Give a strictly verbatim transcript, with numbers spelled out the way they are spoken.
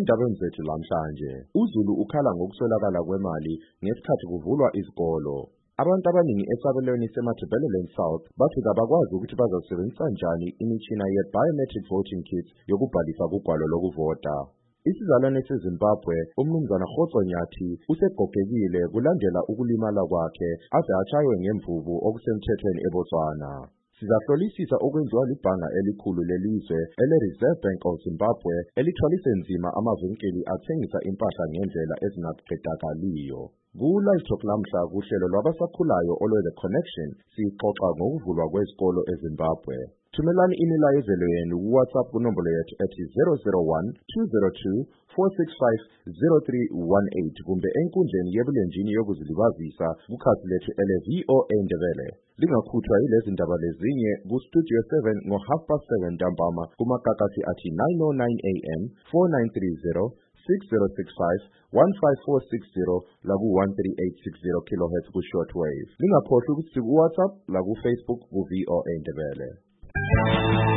ezintabeni zethu lamhlanje. uZulu ukhala ngokuswelakala kwemali ngesikhathi kuvulwa izikolo. Abantu abaningi esabelweni seMatabeleland South bathi kabakwazi ukuthi bazosebenzisa njani imitshina ye-biometric voting kits yokubhalisa kugwalo lokuvota. Isizalwane seZimbabwe umnumzana Kgotso Nyathi usegogekile kulandela ukulimala kwakhe ade atshaywe ngemvubu okusemthethweni eBotswana. Sizahlolisisa okwenziwa libhanga elikhulu lelizwe ele-Reserve Bank of Zimbabwe elithwalise nzima amavinkili athengisa impahla ngendlela ezingaqedakaliyo. Ku-Live Talk lamhla kuhlelo lwabasakhulayo olwe-The Connection sixoxa ngokuvulwa kwezikolo eZimbabwe. Thumelani imilayezelo yenu ku-WhatsApp kunombolo yethu ethi zero zero one two zero two four six five zero three one eight kumbe enkundleni yebulenjini yokuzilibazisa kukhasi lethu ele-V O A Ndebele. Lingakhuthwa yilezi ndaba lezinye ku-Studio seven ngo-half past seven ntambama kumakakasi athi nine oh nine A M, four nine three zero, six zero six five, one five four six zero laku-one three eight six zero kilohertz ku-shortwave. Lingakhohlwa ukuthi ku-WhatsApp laku-Facebook ku-V O A Ndebele.